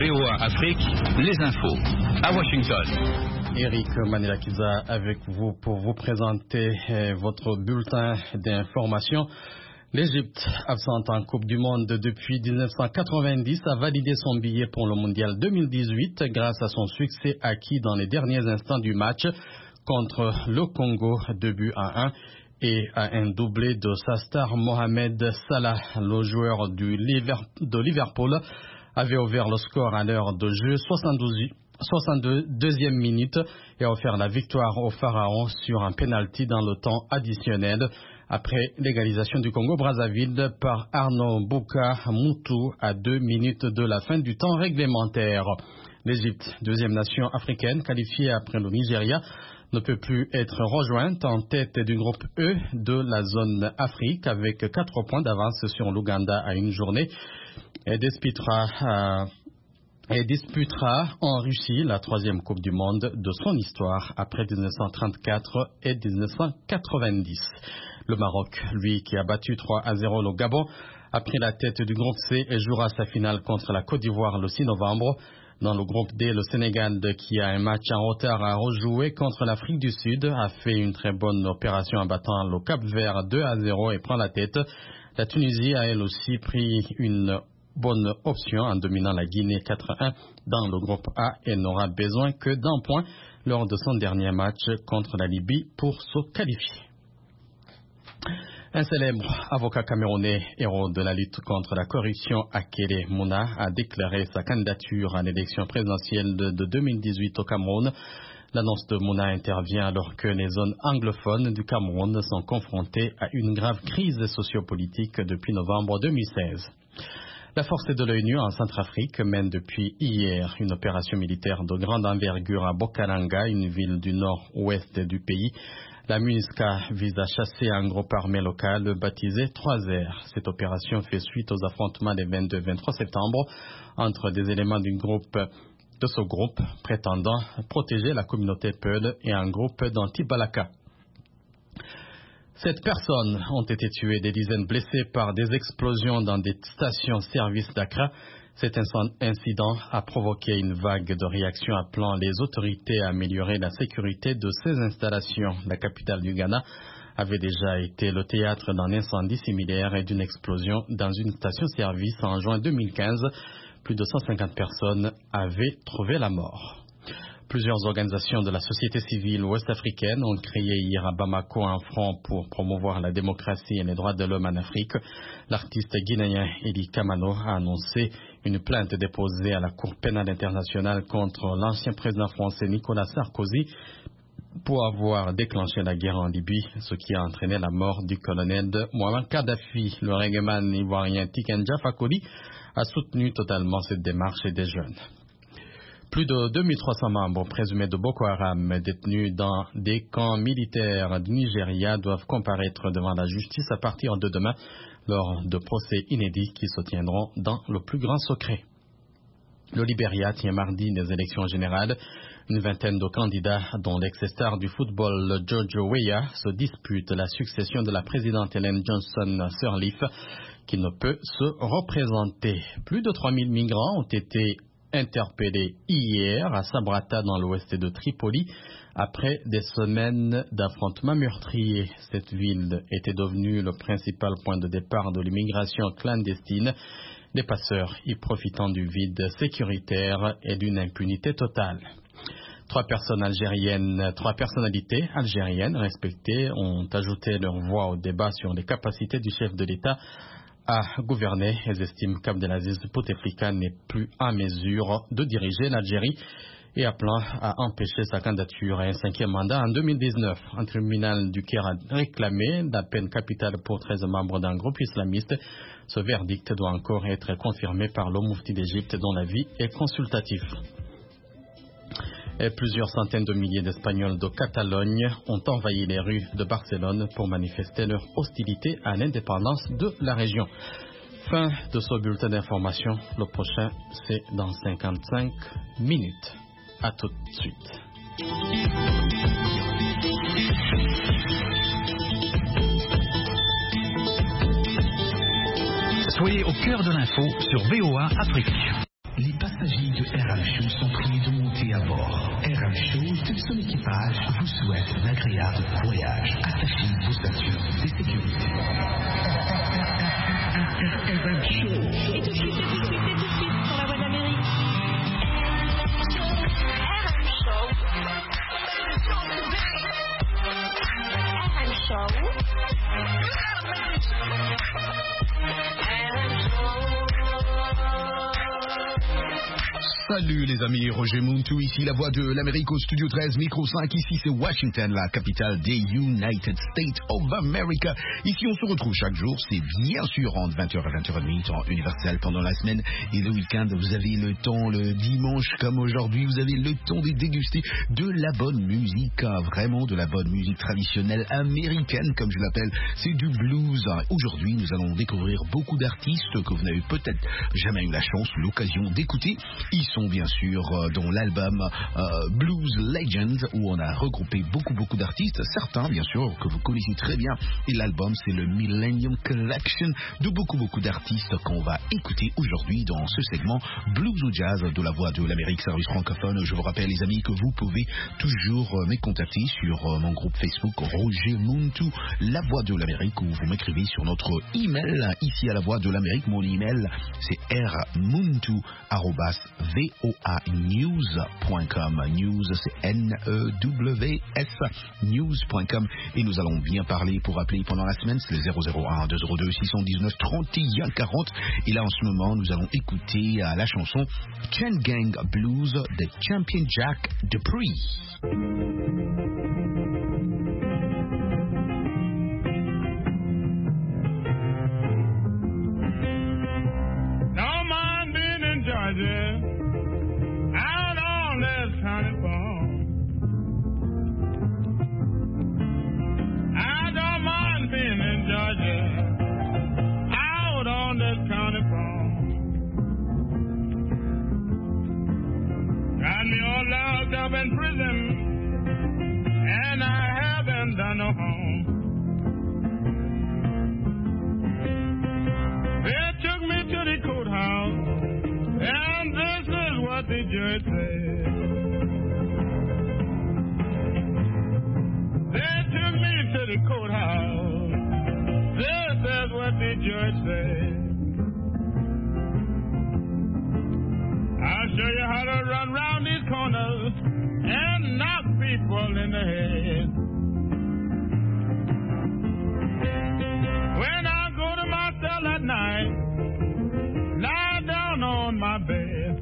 VOA Afrique, les infos. À Washington. Eric Manelakiza avec vous pour vous présenter votre bulletin d'information. L'Égypte, absente en Coupe du Monde depuis 1990, a validé son billet pour le Mondial 2018 grâce à son succès acquis dans les derniers instants du match contre le Congo, 2-1, et à un doublé de sa star Mohamed Salah. Le joueur de Liverpool avait ouvert le score à l'heure de jeu 62e minute et a offert la victoire au Pharaon sur un penalty dans le temps additionnel après l'égalisation du Congo-Brazzaville par Arnaud Bouka Moutou à 2 minutes de la fin du temps réglementaire. L'Égypte, deuxième nation africaine qualifiée après le Nigeria, ne peut plus être rejointe en tête du groupe E de la zone Afrique avec 4 points d'avance sur l'Ouganda à une journée. Elle disputera en Russie la 3e Coupe du Monde de son histoire après 1934 et 1990. Le Maroc, lui, qui a battu 3-0 le Gabon, a pris la tête du groupe C et jouera sa finale contre la Côte d'Ivoire le 6 novembre. Dans le groupe D, le Sénégal, qui a un match en retard à rejouer contre l'Afrique du Sud, a fait une très bonne opération en battant le Cap-Vert 2-0 et prend la tête. La Tunisie a elle aussi pris une bonne option en dominant la Guinée 4-1 dans le groupe A et n'aura besoin que d'un point lors de son dernier match contre la Libye pour se qualifier. Un célèbre avocat camerounais, héros de la lutte contre la corruption, Akele Mouna, a déclaré sa candidature à l'élection présidentielle de 2018 au Cameroun. L'annonce de Mouna intervient alors que les zones anglophones du Cameroun sont confrontées à une grave crise sociopolitique depuis novembre 2016. La force de l'ONU en Centrafrique mène depuis hier une opération militaire de grande envergure à Bokalanga, une ville du nord-ouest du pays. La MINUSCA vise à chasser un groupe armé local baptisé 3R. Cette opération fait suite aux affrontements des 22 et 23 septembre entre des éléments de ce groupe prétendant protéger la communauté Peul et un groupe d'anti-Balaka. 7 personnes ont été tuées, des dizaines blessées par des explosions dans des stations-service d'Accra. Cet incident a provoqué une vague de réactions appelant les autorités à améliorer la sécurité de ces installations. La capitale du Ghana avait déjà été le théâtre d'un incendie similaire et d'une explosion dans une station-service en juin 2015. Plus de 150 personnes avaient trouvé la mort. Plusieurs organisations de la société civile ouest-africaine ont créé hier à Bamako un front pour promouvoir la démocratie et les droits de l'homme en Afrique. L'artiste guinéen Eli Kamano a annoncé une plainte déposée à la Cour pénale internationale contre l'ancien président français Nicolas Sarkozy pour avoir déclenché la guerre en Libye, ce qui a entraîné la mort du colonel Mouammar Kadhafi. Le reggaeman ivoirien Tiken Jah Fakoly a soutenu totalement cette démarche des jeunes. Plus de 2300 membres présumés de Boko Haram détenus dans des camps militaires du Nigeria doivent comparaître devant la justice à partir de demain lors de procès inédits qui se tiendront dans le plus grand secret. Le Libéria tient mardi des élections générales. Une vingtaine de candidats, dont l'ex-star du football George Weah, se disputent la succession de la présidente Ellen Johnson Sirleaf, qui ne peut se représenter. Plus de 3000 migrants ont été interpellé hier à Sabrata dans l'ouest de Tripoli après des semaines d'affrontements meurtriers. Cette ville était devenue le principal point de départ de l'immigration clandestine, les passeurs y profitant du vide sécuritaire et d'une impunité totale. 3 personnalités algériennes respectées ont ajouté leur voix au débat sur les capacités du chef de l'État à gouverner. Elles estiment qu'Abdelaziz Bouteflika n'est plus en mesure de diriger l'Algérie et appelant à empêcher sa candidature à un 5e mandat en 2019. Un tribunal du Caire a réclamé la peine capitale pour 13 membres d'un groupe islamiste. Ce verdict doit encore être confirmé par le Moufti d'Égypte dont l'avis est consultatif. Et plusieurs centaines de milliers d'Espagnols de Catalogne ont envahi les rues de Barcelone pour manifester leur hostilité à l'indépendance de la région. Fin de ce bulletin d'information. Le prochain, c'est dans 55 minutes. À tout de suite. Soyez au cœur de l'info sur VOA Afrique. Les passagers de RM Show sont priés de monter à bord. RM Show et tout son équipage vous souhaitent un agréable voyage. Attachez vos ceintures de sécurité. RM Show. Et tout de suite, sur la Voix d'Amérique. RM Show. RM Show. Salut les amis, Roger Muntu ici, la voix de l'Amérique au studio 13, micro 5, ici c'est Washington, la capitale des United States of America. Ici on se retrouve chaque jour, c'est bien sûr entre 20h et 20h30, temps universel pendant la semaine et le week-end. Vous avez le temps, le dimanche comme aujourd'hui, vous avez le temps de déguster de la bonne musique, vraiment de la bonne musique traditionnelle américaine comme je l'appelle, c'est du blues. Aujourd'hui nous allons découvrir beaucoup d'artistes que vous n'avez peut-être jamais eu la chance ou l'occasion d'écouter. Ils sont bien sûr dans l'album Blues Legends où on a regroupé beaucoup d'artistes, certains bien sûr que vous connaissez très bien, et l'album c'est le Millennium Collection de beaucoup d'artistes qu'on va écouter aujourd'hui dans ce segment Blues ou Jazz de la voix de l'Amérique service francophone. Je vous rappelle les amis que vous pouvez toujours me contacter sur mon groupe Facebook Roger Muntu, la voix de l'Amérique, ou vous m'écrivez sur notre email ici à la voix de l'Amérique. Mon email c'est rmuntu@voanews.com. News c'est N-E-W-S news.com, et nous allons bien parler. Pour appeler pendant la semaine c'est le 001-202-619-3140, et là en ce moment nous allons écouter la chanson Chain Gang Blues de Champion Jack Dupree. Out on this county farm, I don't mind being in Georgia. Out on this county farm, got me all locked up in prison, and I haven't done no harm. They took me to the courthouse, and this is what the judge said. They took me to the courthouse. This is what the judge said. I'll show you how to run round these corners and knock people in the head. When I go to my cell at night, lie down on my bed.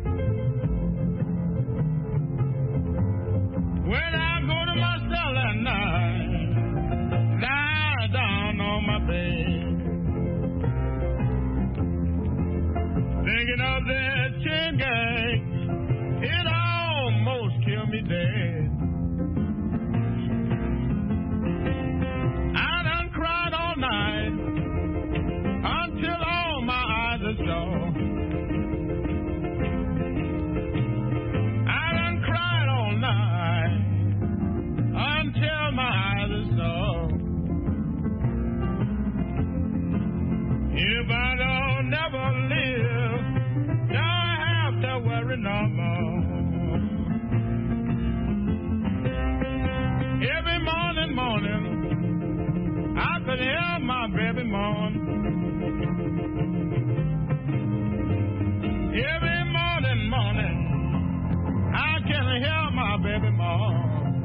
When I go to my cell at night, lie down on my bed. Thinking of that chain gang, it almost killed me dead. I done cried all night until all my eyes are sore. I done cried all night until my eyes are sore. If I don't never live, don't have to worry no more. Every morning, I could hear my baby moan. Every morning, I can hear my baby moan.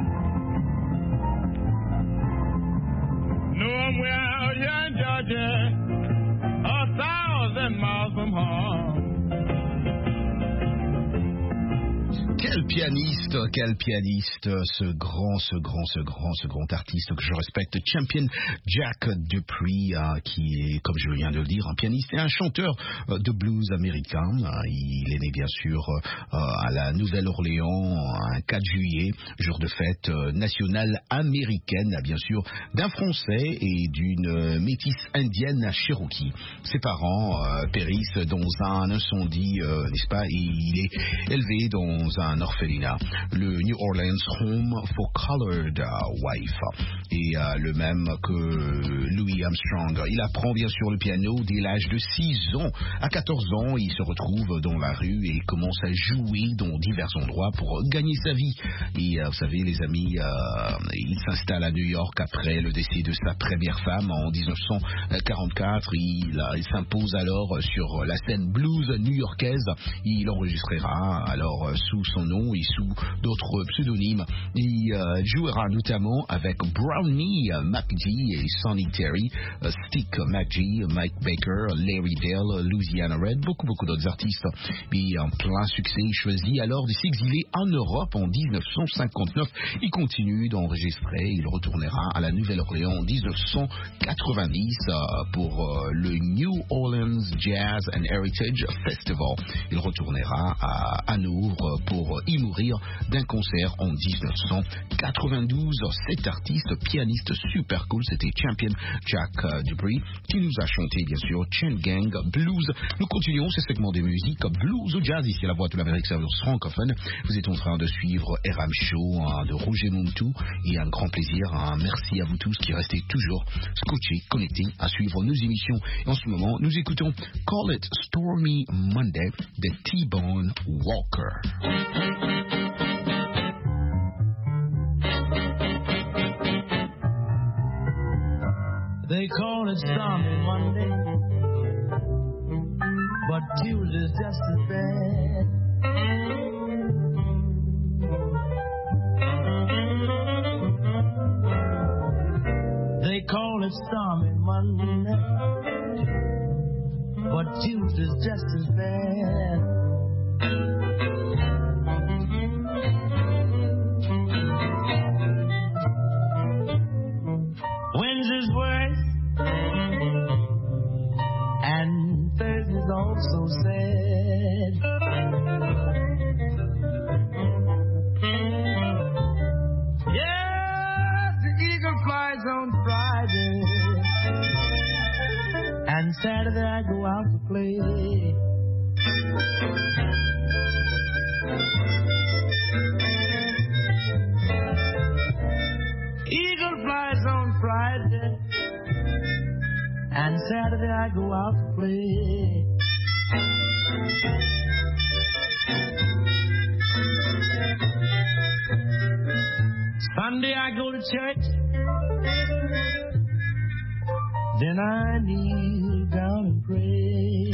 Knowing we're out here in Georgia, 1,000 miles from home. Quel pianiste, ce grand artiste que je respecte, Champion Jack Dupree, qui est, comme je viens de le dire, un pianiste et un chanteur de blues américain. Il est né bien sûr à la Nouvelle-Orléans un 4 juillet, jour de fête nationale américaine, bien sûr, d'un Français et d'une métisse indienne Cherokee. Ses parents périssent dans un incendie, n'est-ce pas, et il est élevé dans un un orphelinat, le New Orleans Home for Colored Wife, et le même que Louis Armstrong. Il apprend bien sûr le piano dès l'âge de 6 ans. À 14 ans, il se retrouve dans la rue et commence à jouer dans divers endroits pour gagner sa vie. Et vous savez les amis, il s'installe à New York après le décès de sa première femme en 1944. Il s'impose alors sur la scène blues new-yorkaise. Il enregistrera alors sous son nom et sous d'autres pseudonymes. Il jouera notamment avec Brownie McGee et Sonny Terry, Stick McGee, Mike Baker, Larry Dale, Louisiana Red, beaucoup d'autres artistes. Puis en plein succès, il choisit alors de s'exiler en Europe en 1959. Il continue d'enregistrer. Il retournera à la Nouvelle-Orléans en 1990 pour le New Orleans Jazz and Heritage Festival. Il retournera à Hanovre pour y mourir d'un concert en 1992. Cet artiste, pianiste super cool, c'était Champion Jack Dupree qui nous a chanté bien sûr Chain Gang Blues. Nous continuons ce segment de musique blues ou jazz ici à la Voix de l'Amérique service francophone. Vous êtes en train de suivre RM Show de Roger Montou et un grand plaisir. Merci à vous tous qui restez toujours scotchés, connectés à suivre nos émissions. Et en ce moment, nous écoutons Call It Stormy Monday de T-Bone Walker. They call it stormy Monday, but Tuesday's just as bad. They call it stormy Monday, but Tuesday's just as bad. Wednesday's worse, and Thursday's also sad. Yeah, the eagle flies on Friday, and Saturday I go out to play. Eagle flies on Friday, and Saturday I go out to play. Sunday I go to church, then I kneel down and pray.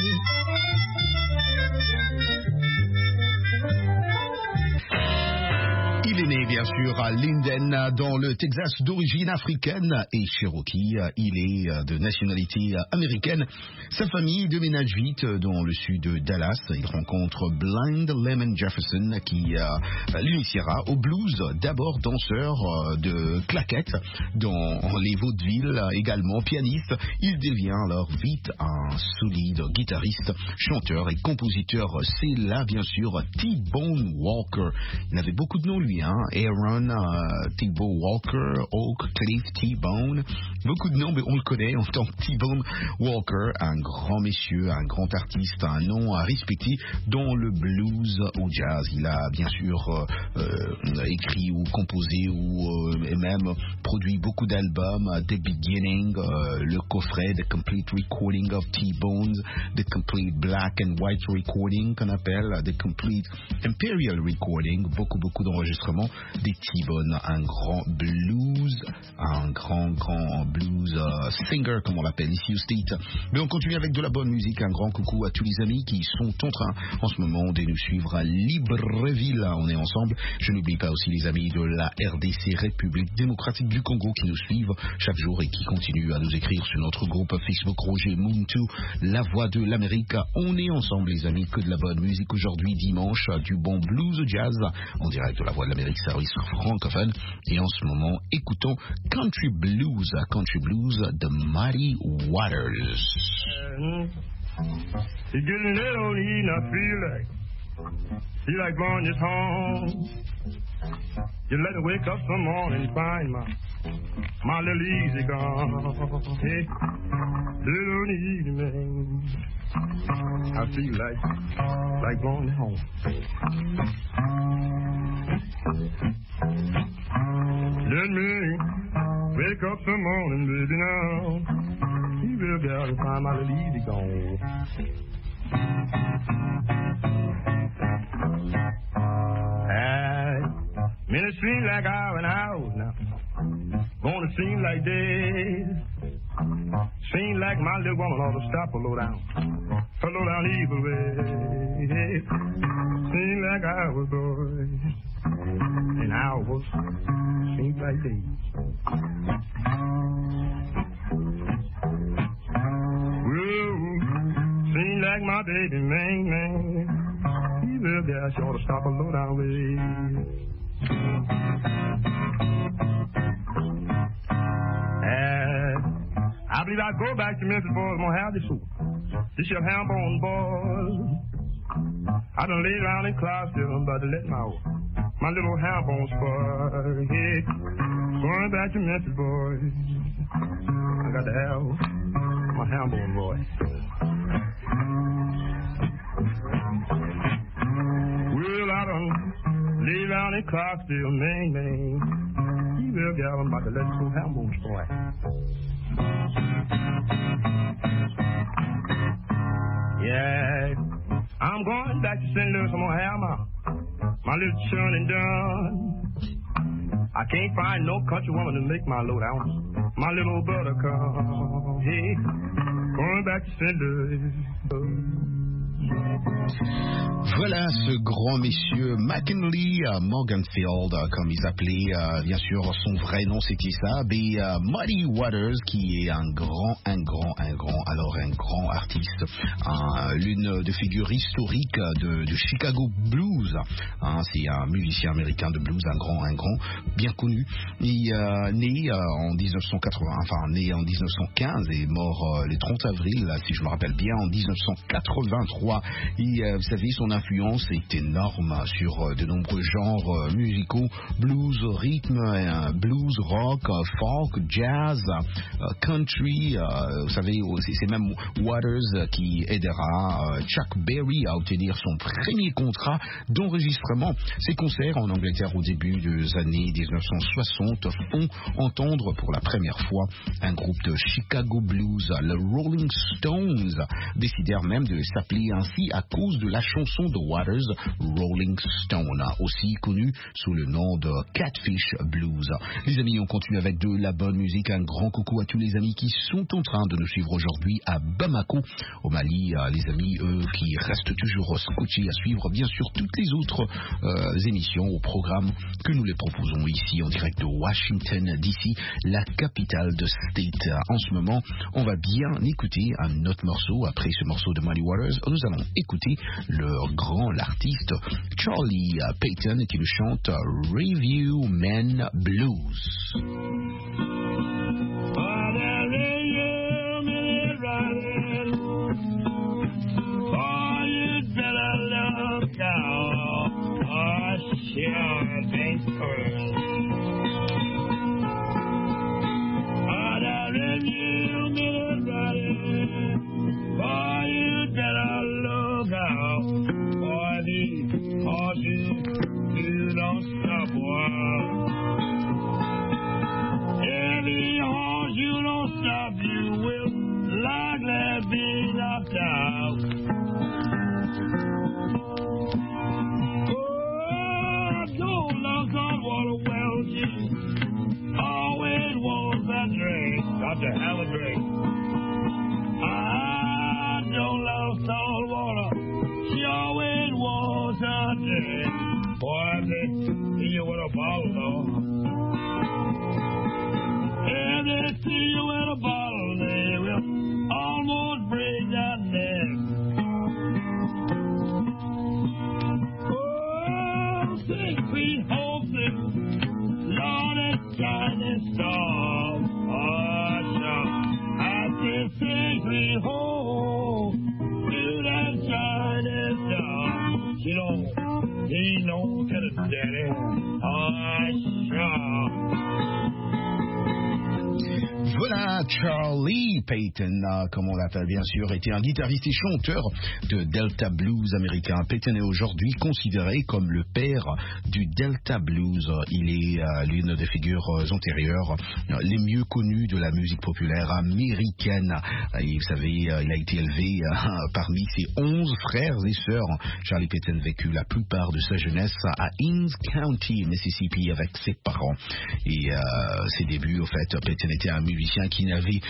Il est né bien sûr à Linden dans le Texas d'origine africaine et Cherokee. Il est de nationalité américaine. Sa famille déménage vite dans le sud de Dallas. Il rencontre Blind Lemon Jefferson qui l'initiera au blues, d'abord danseur de claquettes dans les vaudevilles, également pianiste. Il devient alors vite un solide guitariste, chanteur et compositeur. C'est là bien sûr T-Bone Walker. Il avait beaucoup de noms lui, Aaron, T-Bone Walker, Oak, Cliff, T-Bone, beaucoup de noms, mais on le connaît en tant que T-Bone Walker, un grand monsieur, un grand artiste, un nom à respecter dans le blues au jazz. Il a bien sûr écrit ou composé ou même produit beaucoup d'albums, The Beginning, le coffret The Complete Recording of T-Bones, The Complete Black and White Recording qu'on appelle The Complete Imperial Recording, beaucoup d'enregistrements des T-Bone, un grand blues singer comme on l'appelle ici au State. Mais on continue avec de la bonne musique. Un grand coucou à tous les amis qui sont en train en ce moment de nous suivre à Libreville. On est ensemble. Je n'oublie pas aussi les amis de la RDC, République démocratique du Congo, qui nous suivent chaque jour et qui continuent à nous écrire sur notre groupe Facebook Roger Mountou, la voix de l'Amérique. On est ensemble les amis, que de la bonne musique aujourd'hui dimanche, du bon blues jazz en direct de la voix de l'Amérique service francophone. Et en ce moment, écoutons Country Blues de Muddy Waters. It's getting late on the evening, I feel like blowing this home. You let me wake up some morning and find my little easy gone. Hey, little on the evening, I feel like blowing it home. some morning, baby, now. You will get to find my little easy gone. Minutes seem like hours and hours now. Gonna seem like days. Seem like my little woman ought to stop a low down. A low down evil way. Seem like hours, boy. And hours seem like days. Whoa, seem like my baby, man. Evil girl, she ought to stop a low down way. I believe I'll go back to Memphis, boys. I'm going to have this soup. This your ham bone, boys. I done laid around in Clarksville, I'm about to let my little ham bone spoil. Yeah. Going back to Memphis, boys. I got to have my ham bone, boy. Well, I done laid around in Clarksville, man. You will get I'm about to let this little ham bone spoil. Yeah, I'm going back to St. Louis. I'm gonna have my little churning done. I can't find no country woman to make my load out. My little buttercup. Hey, going back to St. Louis. Voilà ce grand monsieur McKinley Morganfield, comme ils appelaient, bien sûr, son vrai nom c'était ça, et Muddy Waters, qui est un grand artiste, l'une des figures historiques de Chicago Blues. C'est un musicien américain de blues, un grand, bien connu. Il est né en 1915 et mort le 30 avril, si je me rappelle bien, en 1983. Et, vous savez, son influence est énorme sur de nombreux genres musicaux, blues, rythme, blues, rock, folk, jazz, country. Vous savez, c'est même Waters qui aidera Chuck Berry à obtenir son premier contrat d'enregistrement. Ses concerts en Angleterre au début des années 1960 font entendre pour la première fois un groupe de Chicago Blues, le Rolling Stones, décidèrent même de s'appeler ainsi à cause de la chanson de Waters, Rolling Stone, aussi connue sous le nom de Catfish Blues. Les amis, on continue avec de la bonne musique. Un grand coucou à tous les amis qui sont en train de nous suivre aujourd'hui à Bamako, au Mali. Les amis, eux, qui restent toujours scotchés à suivre, bien sûr, toutes les autres émissions au programme que nous les proposons ici en direct de Washington DC, la capitale de State. En ce moment, on va bien écouter un autre morceau. Après ce morceau de Muddy Waters, nous allons écouter l'artiste Charlie Payton qui nous chante Review Men Blues. You don't stop, boy. Every horse you don't stop, you will likely be knocked out. Oh, don't look on water well, you always want that drink. Got to have a drink. I don't love salt water. She always wants a drink. Boy, they see you with a bottle, though. If they see you with a bottle, they will almost break that neck. Oh, 6 feet hoping, Lord, it's shining star. Oh, sure. I said 6 feet home to that shining star. She don't. He don't get it, daddy. Oh, sure. Voilà, Charlie Payton, comme on l'appelle bien sûr, était un guitariste et chanteur de Delta Blues américain. Payton est aujourd'hui considéré comme le père du Delta Blues. Il est l'une des figures antérieures les mieux connues de la musique populaire américaine. Et vous savez, il a été élevé parmi ses 11 frères et sœurs. Charlie Payton vécut la plupart de sa jeunesse à Hinds County, Mississippi, avec ses parents. Et ses débuts, au fait, Payton était un musicien qui n'arrêtait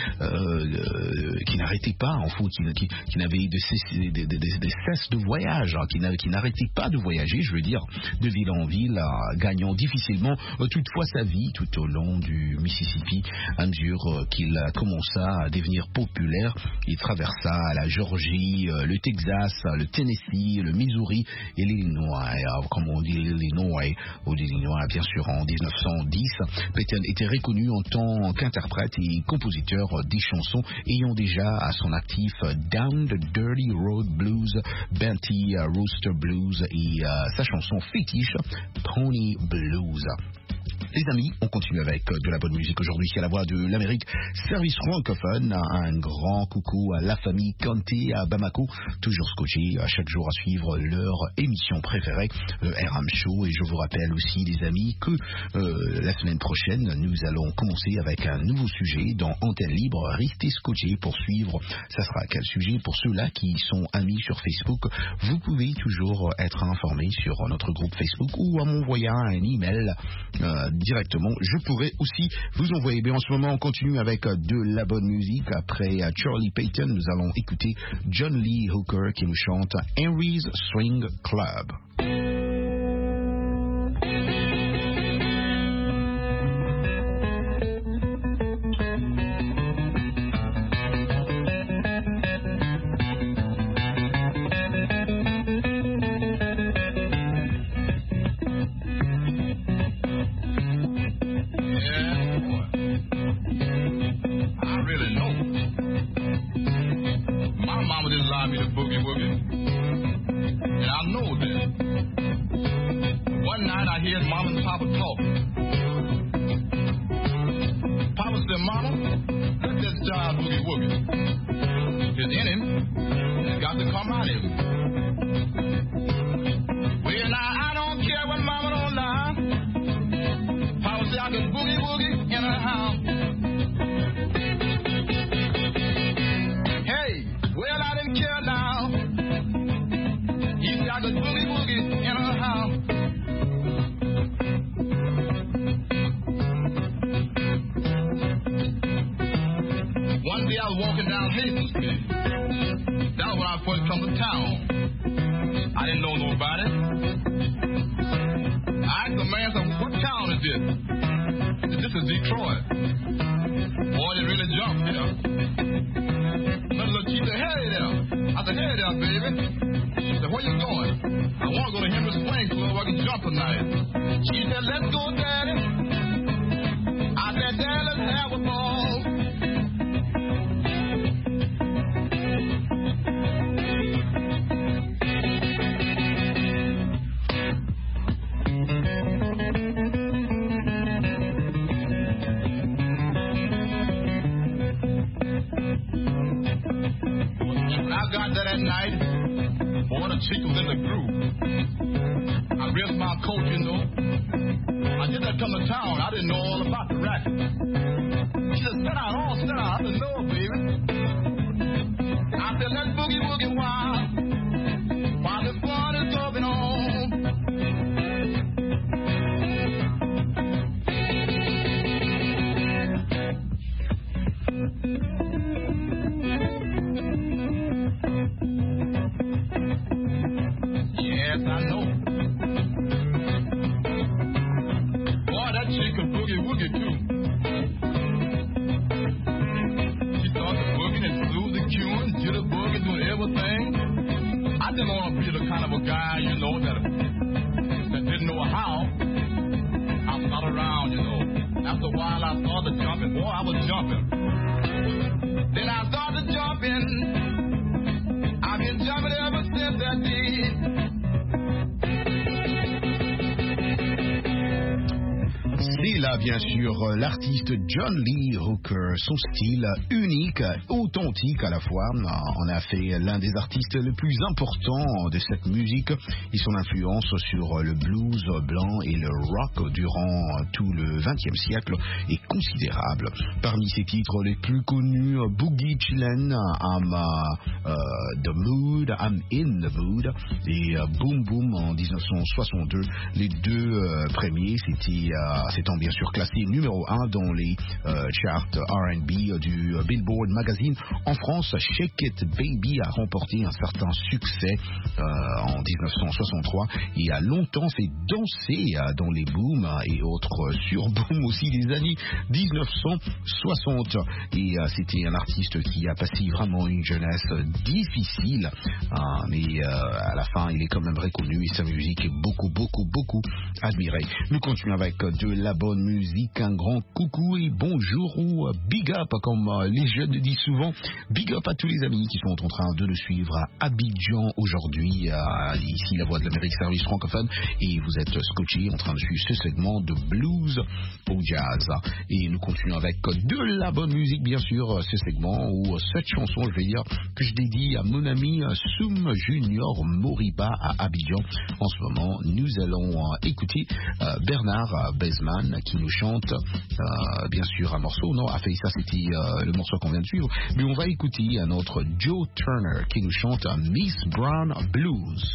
pas, en fait, qui n'avait des cesses de voyage, qui n'arrêtait pas de voyager, je veux dire, de ville en ville, gagnant difficilement toutefois sa vie tout au long du Mississippi. À mesure qu'il commença à devenir populaire, il traversa la Géorgie, le Texas, le Tennessee, le Missouri et l'Illinois. Comme on dit l'Illinois, ou l'Illinois bien sûr en 1910, Payton était reconnu en tant qu'interprète et compositeur des chansons ayant déjà à son actif Down the Dirty Road Blues, Benty Rooster Blues et sa chanson fétiche Pony Blues. Les amis, on continue avec de la bonne musique aujourd'hui à la voix de l'Amérique, service francophone. Un grand coucou à la famille Kanté à Bamako, toujours scotché chaque jour à suivre leur émission préférée, le RM Show. Et je vous rappelle aussi, les amis, que la semaine prochaine, nous allons commencer avec un nouveau sujet dans Antenne Libre. Restez scotché pour suivre. Ça sera quel sujet? Pour ceux-là qui sont amis sur Facebook, vous pouvez toujours être informés sur notre groupe Facebook ou en m'envoyant un email directement. Je pourrais aussi vous envoyer. Mais en ce moment, on continue avec de la bonne musique. Après Charlie Payton, nous allons écouter John Lee Hooker qui nous chante Henry's Swing Club. là, bien sûr, l'artiste John Lee Hooker, son style unique, authentique à la fois, en a fait l'un des artistes les plus importants de cette musique et son influence sur le blues blanc et le rock durant tout le XXe siècle est considérable. Parmi ses titres les plus connus, Boogie Chillin', I'm the Mood, I'm in the Mood et Boom Boom en 1962. Les deux premiers, s'étant bien sûr classé numéro 1 dans les charts R&B du Billboard Magazine. En France, Shake It Baby a remporté un certain succès en 1963 et a longtemps fait danser dans les booms et autres surbooms aussi des années 1960. Et c'était un artiste qui a passé vraiment une jeunesse difficile, mais à la fin il est quand même reconnu et sa musique est beaucoup admirée. Nous continuons avec de la bonne musique, un grand coucou et bonjour ou big up comme les jeunes disent souvent. Big up à tous les amis qui sont en train de nous suivre à Abidjan aujourd'hui, ici la Voix de l'Amérique service francophone, et vous êtes scotchés en train de suivre ce segment de blues au jazz. Et nous continuons avec de la bonne musique bien sûr, ce segment où cette chanson, je vais dire, que je dédie à mon ami Soum Junior Moriba à Abidjan. En ce moment, nous allons écouter Bernard Bezman qui nous chante bien sûr un morceau, non, fait ça c'était le morceau qu'on vient de suivre, mais on va écouter un autre Joe Turner qui nous chante Miss Brown Blues.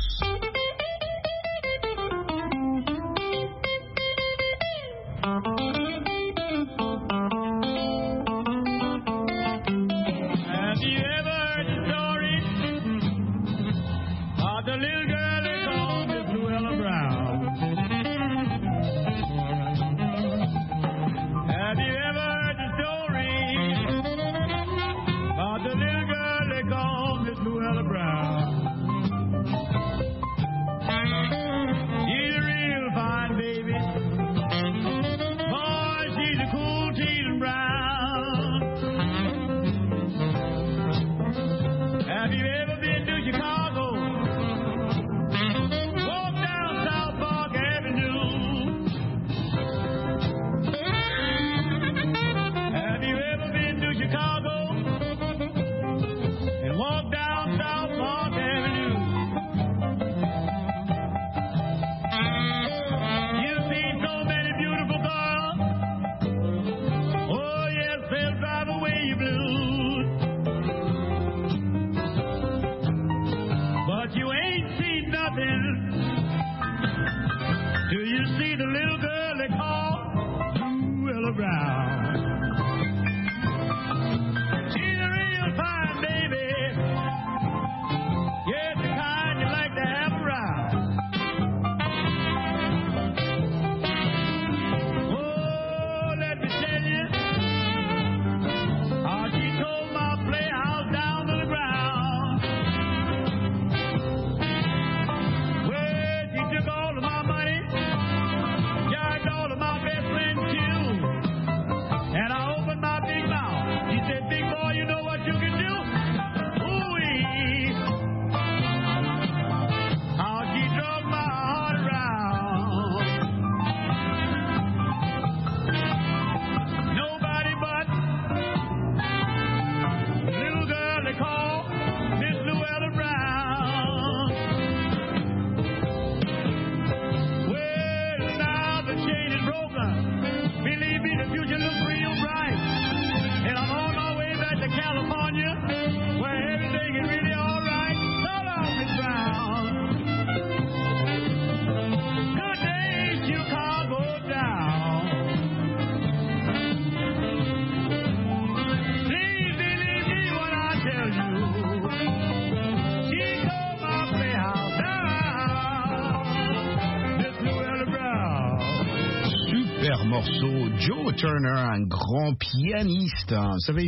Morceau, Joe Turner, un grand pianiste. Vous savez,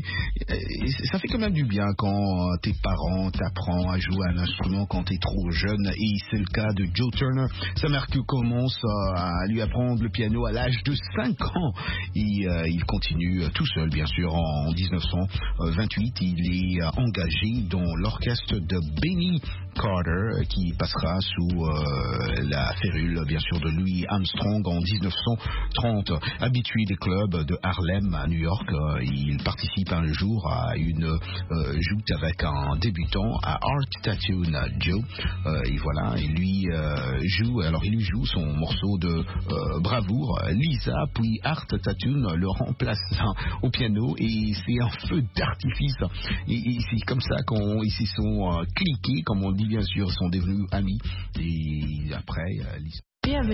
ça fait quand même du bien quand tes parents t'apprennent à jouer un instrument quand t'es trop jeune, et c'est le cas de Joe Turner. Sa mère qui commence à lui apprendre le piano à l'âge de 5 ans, et il continue tout seul, bien sûr. En 1928, il est engagé dans l'orchestre de Benny Carter, qui passera sous la férule, bien sûr, de Louis Armstrong en 1930. chante habitué des clubs de Harlem à New York. Il participe un jour à une joute avec un débutant à Art Tattoo Joe. Et voilà, il lui joue son morceau de bravoure, Lisa, puis Art Tattoo le remplace au piano et c'est un feu d'artifice. Et c'est comme ça qu'ils se sont cliqués, comme on dit bien sûr, sont devenus amis. Et après,